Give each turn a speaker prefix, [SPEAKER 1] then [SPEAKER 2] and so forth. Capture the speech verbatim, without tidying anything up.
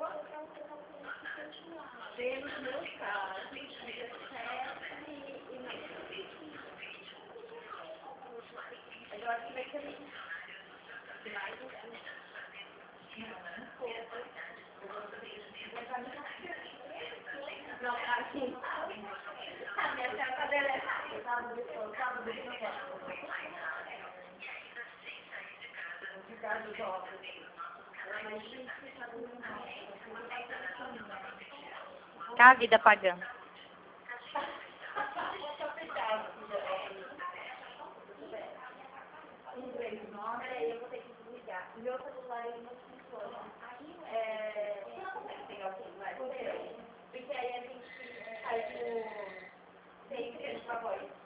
[SPEAKER 1] Temos meus casos, dezessete e meio. Agora que vai ter mais um não, assim, a minha capa dela é rápida, eu tava do eu tava do
[SPEAKER 2] Tá a vida pagando.
[SPEAKER 1] eu vou ter que desligar. Meu celular ele não funciona. É, você não consegue pegar o celular? Porque aí a gente faz o... Tem que ter a voz.